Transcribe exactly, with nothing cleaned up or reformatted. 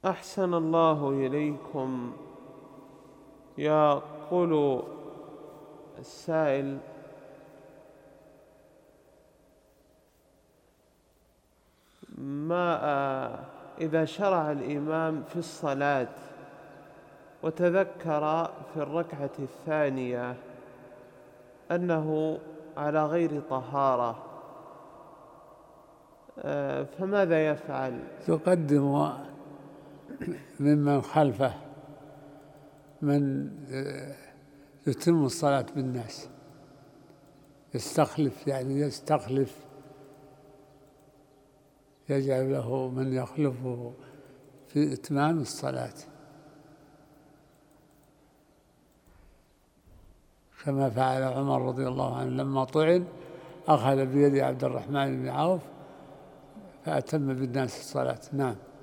أحسن الله إليكم. يقول السائل: ما إذا شرع الإمام في الصلاة وتذكر في الركعة الثانية أنه على غير طهارة، فماذا يفعل؟ يقدم ممن خلفه من يتم الصلاة بالناس، يستخلف يعني يستخلف يجعل له من يخلفه في إتمام الصلاة، كما فعل عمر رضي الله عنه لما طعن أخذ بيد عبد الرحمن بن عوف فأتم بالناس الصلاة. نعم.